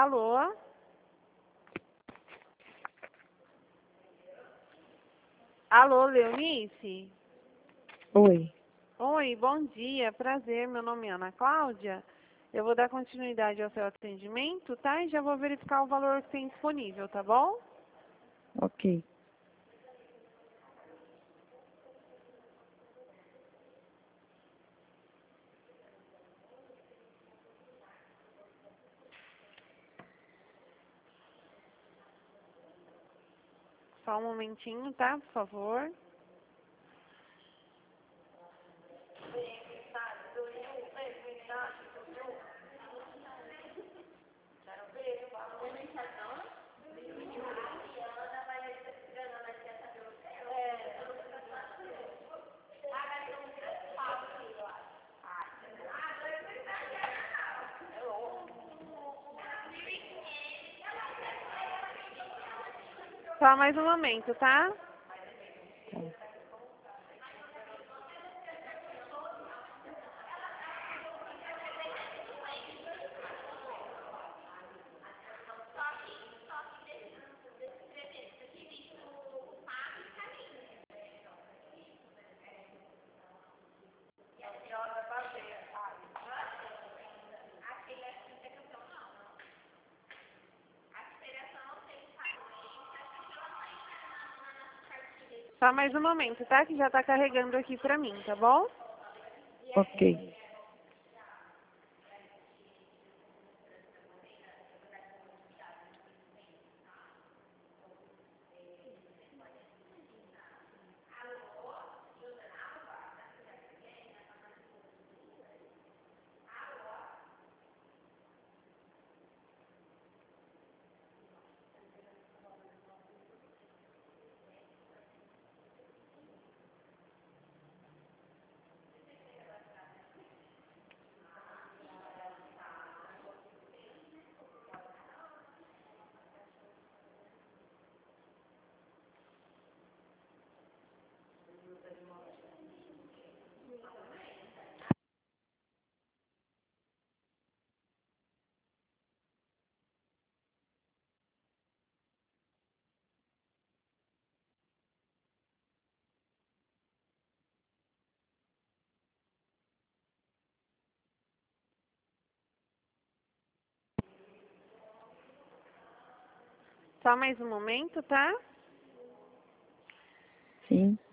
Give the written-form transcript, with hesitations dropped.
Alô? Alô, Leonice? Oi. Oi, bom dia, prazer, meu nome é Ana Cláudia. Eu vou dar continuidade ao seu atendimento, tá? E já vou verificar o valor que tem disponível, tá bom? Ok. Só um momentinho, tá? Por favor. Só mais um momento, tá? Só mais um momento, tá? Que já tá carregando aqui pra mim, tá bom? Ok. Só mais um momento, tá? Sim.